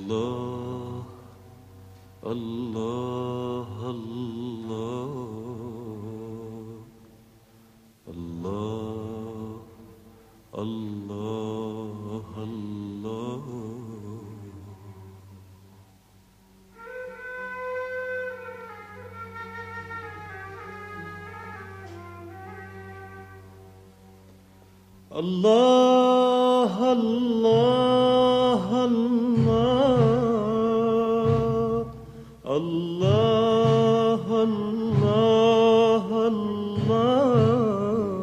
الله الله الله الله الله الله. الله الله الله الله الله الله.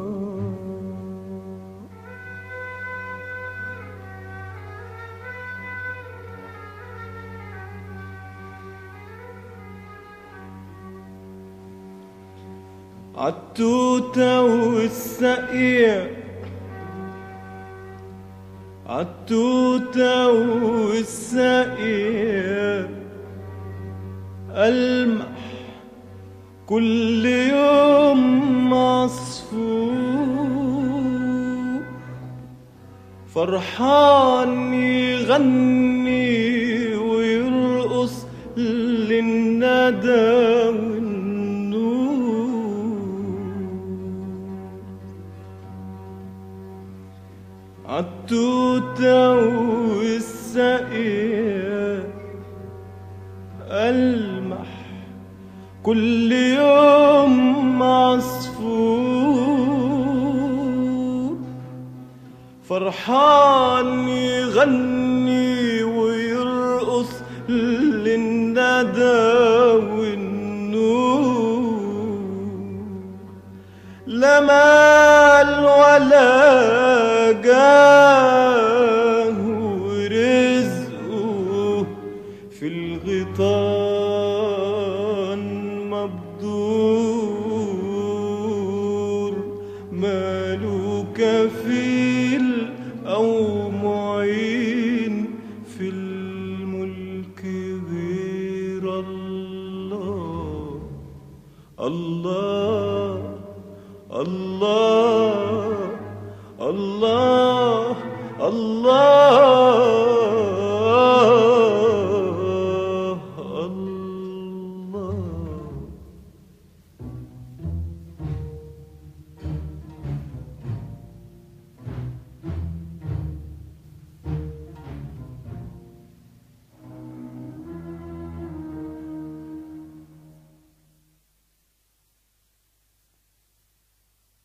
عالتوتة والسقيع عالتوتة والسقيع ألمح كل يوم عصفور فرحان يغني ويرقص للندى عالتوتة والسقيع ألمح كل يوم عصفور فرحان يغني ويرقص للندى والنور. لا مال ولا جاه ورزقه في الغيطان مبدور ماله كفيل أو معين في الملك غير الله الله الله الله الله.